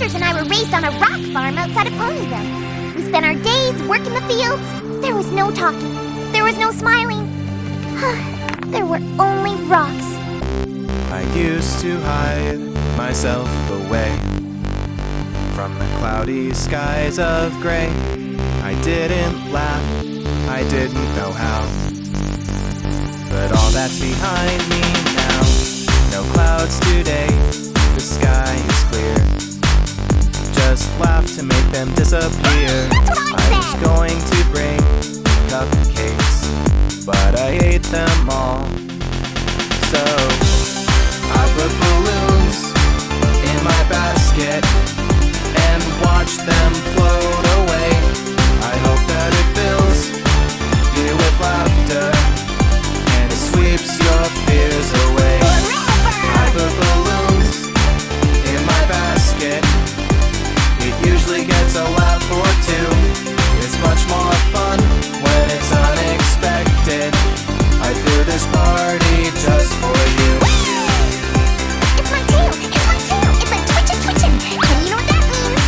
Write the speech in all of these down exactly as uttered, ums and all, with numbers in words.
sisters and I were raised on a rock farm outside of Ponyville. We spent our days working the fields. There was no talking. There was no smiling. There were only rocks. I used to hide myself away from the cloudy skies of gray. I didn't laugh, I didn't know how, but all that's behind me now. No clouds today, the sky is clear. Just laugh to make them disappear. I was going to bring cupcakes, but I ate them all. So I put balloons in my basket and watch them float away. I hope that it fills you with laughter and it sweeps your fears away. I put balloons in my basket. It usually gets a laugh or two. It's much more fun when it's unexpected. I threw this party just for you. It's my tail! It's my tail! It's like twitchin' twitchin'! And you know what that means?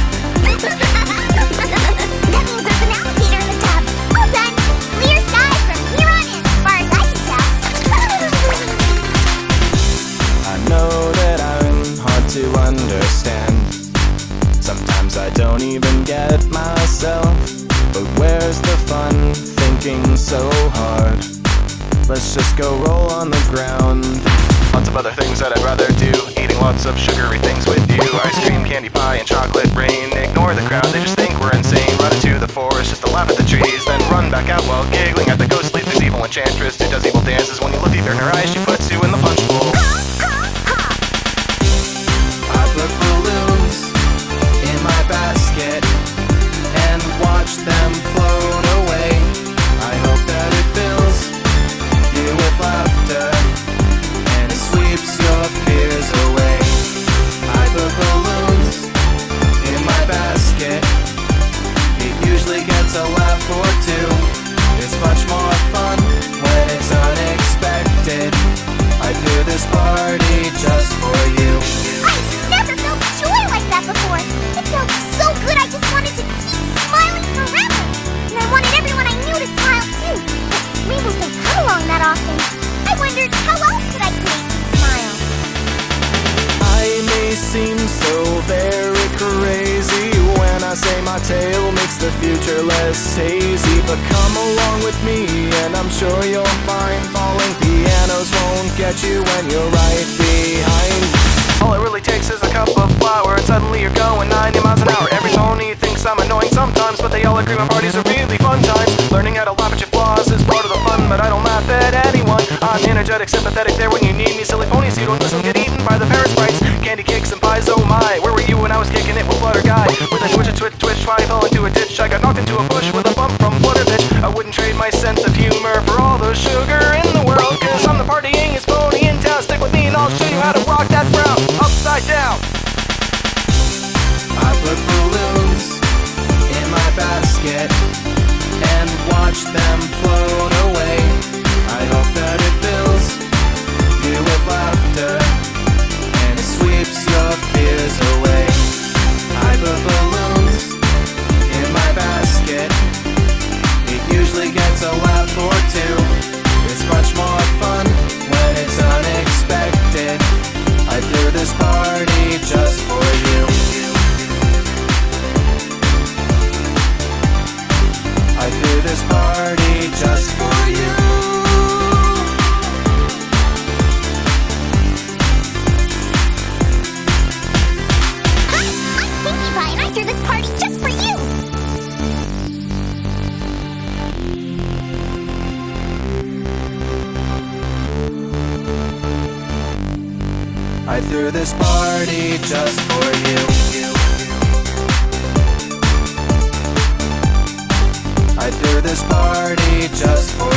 That means there's an alligator in the tub. All done! Clear skies from here on in, as far as I can tell. I know that I'm hard to understand. Sometimes I don't even get myself. But where's the fun thinking so hard? Let's just go roll on the ground. Lots of other things that I'd rather do. Eating lots of sugary things with you. Ice cream, candy pie, and chocolate rain. Ignore the crowd, they just think we're insane. Run into the forest just to laugh at the trees. Then run back out while giggling at the ghostly. There's evil enchantress who does evil dances. When you look deep in her eyes, she puts you in the punch bowl. I put balloons in my basket and watch them float away. I hope that it fills you with laughter and it sweeps your fears away. I put balloons in my basket. It usually gets a laugh or two. It's much more fun when it's unexpected. I threw this party just for you. I've never felt joy like that before. It felt so good I just wanted to keep smiling forever. And I wanted everyone I knew to smile too. But rainbows don't come along that often. I wondered how else could I create these smiles? I may seem so very crazy when I say my tale makes the future less hazy. But come along with me and I'm sure you'll find falling pianos won't get you when you're right behind. All it really takes is a cup of flour and suddenly you're going ninety miles an hour. Every pony thinks I'm annoying sometimes, but they all agree my parties are really fun times. Learning how to laugh at your flaws is part of the fun, but I don't laugh at anyone. I'm energetic, sympathetic, there when you need me. Silly ponies, you don't listen, get eaten by the parrot sprites. Candy cakes and pies, oh my. Where were you when I was kicking it with Flutter Guy? With a twitch, a twitch, twitch, I fell into a ditch. I got knocked into a bush with a bump from Flutter Bitch. I wouldn't trade my sense of humor for all the sugar in the world, cause I'm the partyingest pony in town. Stick with me and I'll show you how to rock that brown upside down. I put balloons in my basket and watch them float away. I hope that it fills you with laughter and it sweeps your fears away. I put balloons in my basket. It usually gets a laugh or two. It's much more fun when it's unexpected. I threw this party just for you. I threw this party just for you. I'm Pinkie Pie and I threw this party just for you. I threw this party just for you. I threw this party just for